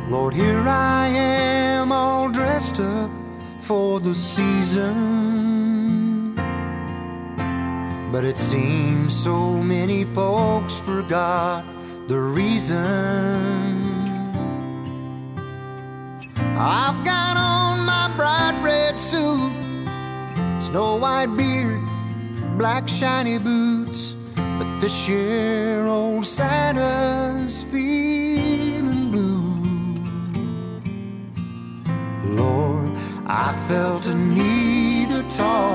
Lord, here I am all dressed up for the season, but it seems so many folks forgot the reason. I've got on my bright red suit, snow white beard, black shiny boots, but this year old Santa's feeling blue. Lord, I felt a need to talk